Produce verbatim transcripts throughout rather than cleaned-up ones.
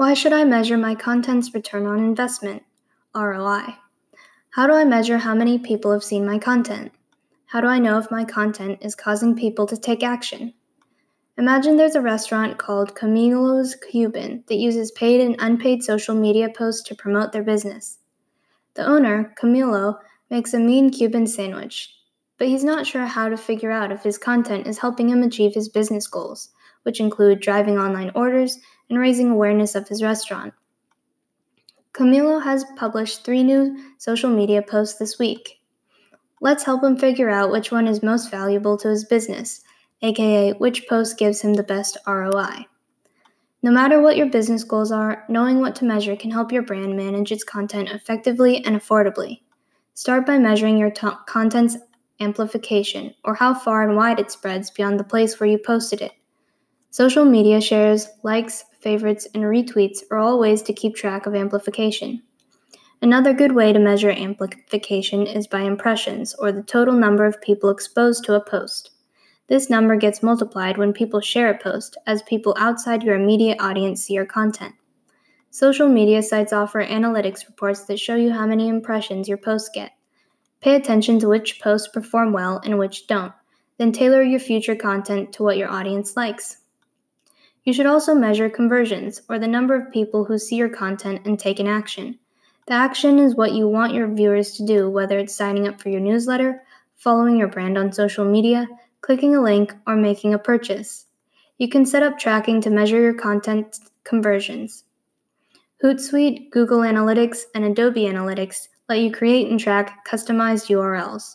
Why should I measure my content's return on investment? R O I. How do I measure how many people have seen my content? How do I know if my content is causing people to take action? Imagine there's a restaurant called Camilo's Cuban that uses paid and unpaid social media posts to promote their business. The owner, Camilo, makes a mean Cuban sandwich, but he's not sure how to figure out if his content is helping him achieve his business goals, which include driving online orders and raising awareness of his restaurant. Camilo has published three new social media posts this week. Let's help him figure out which one is most valuable to his business, aka which post gives him the best R O I. No matter what your business goals are, knowing what to measure can help your brand manage its content effectively and affordably. Start by measuring your t- content's amplification, or how far and wide it spreads beyond the place where you posted it. Social media shares, likes, favorites, and retweets are all ways to keep track of amplification. Another good way to measure amplification is by impressions, or the total number of people exposed to a post. This number gets multiplied when people share a post, as people outside your immediate audience see your content. Social media sites offer analytics reports that show you how many impressions your posts get. Pay attention to which posts perform well and which don't, then tailor your future content to what your audience likes. You should also measure conversions, or the number of people who see your content and take an action. The action is what you want your viewers to do, whether it's signing up for your newsletter, following your brand on social media, clicking a link, or making a purchase. You can set up tracking to measure your content conversions. Hootsuite, Google Analytics, and Adobe Analytics let you create and track customized U R Ls.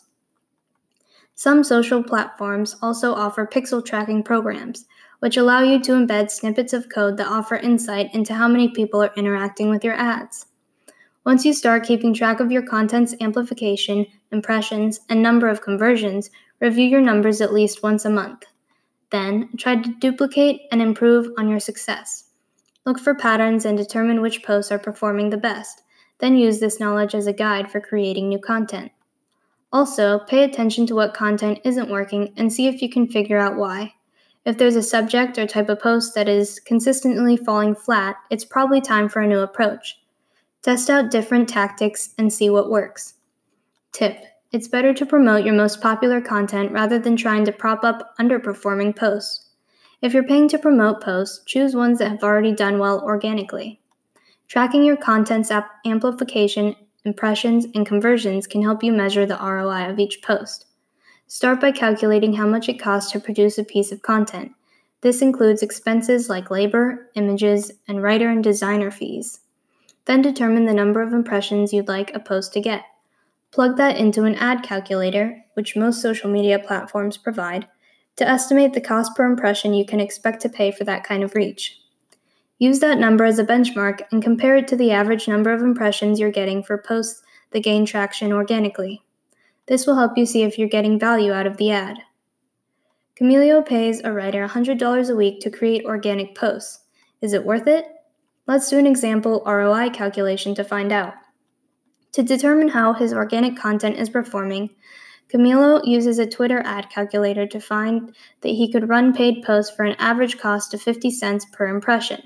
Some social platforms also offer pixel tracking programs, which allow you to embed snippets of code that offer insight into how many people are interacting with your ads. Once you start keeping track of your content's amplification, impressions, and number of conversions, review your numbers at least once a month. Then, try to duplicate and improve on your success. Look for patterns and determine which posts are performing the best. Then use this knowledge as a guide for creating new content. Also, pay attention to what content isn't working and see if you can figure out why. If there's a subject or type of post that is consistently falling flat, it's probably time for a new approach. Test out different tactics and see what works. Tip: it's better to promote your most popular content rather than trying to prop up underperforming posts. If you're paying to promote posts, choose ones that have already done well organically. Tracking your content's amplification, impressions, and conversions can help you measure the R O I of each post. Start by calculating how much it costs to produce a piece of content. This includes expenses like labor, images, and writer and designer fees. Then determine the number of impressions you'd like a post to get. Plug that into an ad calculator, which most social media platforms provide, to estimate the cost per impression you can expect to pay for that kind of reach. Use that number as a benchmark and compare it to the average number of impressions you're getting for posts that gain traction organically. This will help you see if you're getting value out of the ad. Camilo pays a writer one hundred dollars a week to create organic posts. Is it worth it? Let's do an example R O I calculation to find out. To determine how his organic content is performing, Camilo uses a Twitter ad calculator to find that he could run paid posts for an average cost of fifty cents per impression.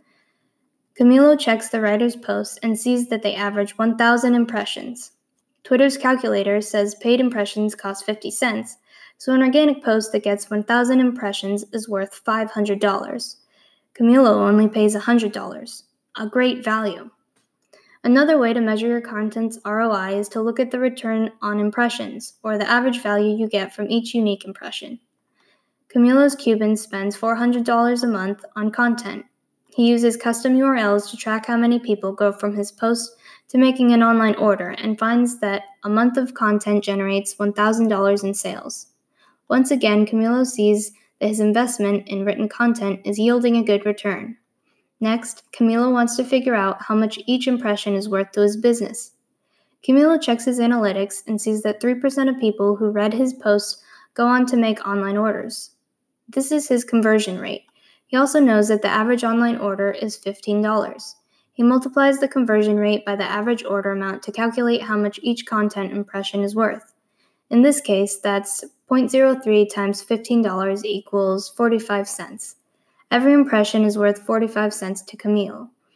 Camilo checks the writer's posts and sees that they average one thousand impressions. Twitter's calculator says paid impressions cost fifty cents, so an organic post that gets one thousand impressions is worth five hundred dollars. Camilo only pays one hundred dollars. A great value. Another way to measure your content's R O I is to look at the return on impressions, or the average value you get from each unique impression. Camilo's Cuban spends four hundred dollars a month on content. He uses custom U R Ls to track how many people go from his post to making an online order and finds that a month of content generates one thousand dollars in sales. Once again, Camilo sees that his investment in written content is yielding a good return. Next, Camilo wants to figure out how much each impression is worth to his business. Camilo checks his analytics and sees that three percent of people who read his posts go on to make online orders. This is his conversion rate. He also knows that the average online order is fifteen dollars. He multiplies the conversion rate by the average order amount to calculate how much each content impression is worth. In this case, that's zero point zero three times fifteen dollars equals forty-five cents. Every impression is worth forty-five cents to Camilo.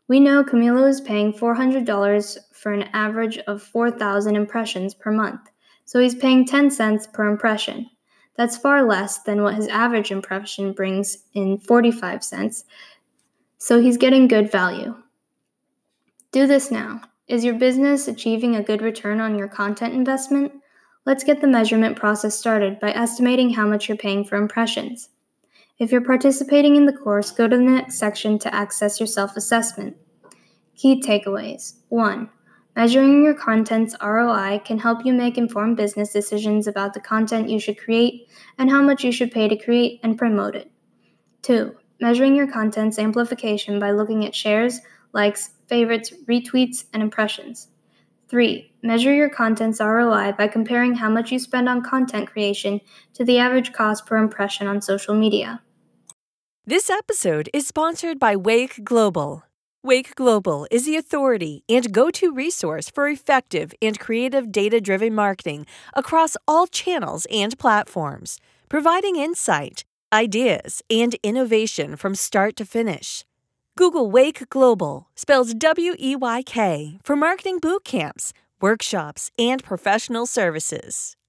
We know Camilo is paying four hundred dollars for an average of four thousand impressions per month, so he's paying ten cents per impression. That's far less than what his average impression brings in forty-five cents, so he's getting good value. Do this now. Is your business achieving a good return on your content investment? Let's get the measurement process started by estimating how much you're paying for impressions. If you're participating in the course, go to the next section to access your self-assessment. Key takeaways. one. Measuring your content's R O I can help you make informed business decisions about the content you should create and how much you should pay to create and promote it. two. Measuring your content's amplification by looking at shares, likes, favorites, retweets, and impressions. three. Measure your content's R O I by comparing how much you spend on content creation to the average cost per impression on social media. This episode is sponsored by Wake Global. Wake Global is the authority and go-to resource for effective and creative data-driven marketing across all channels and platforms, providing insight, ideas, and innovation from start to finish. Google Wake Global, spells W E Y K, for marketing boot camps, workshops, and professional services.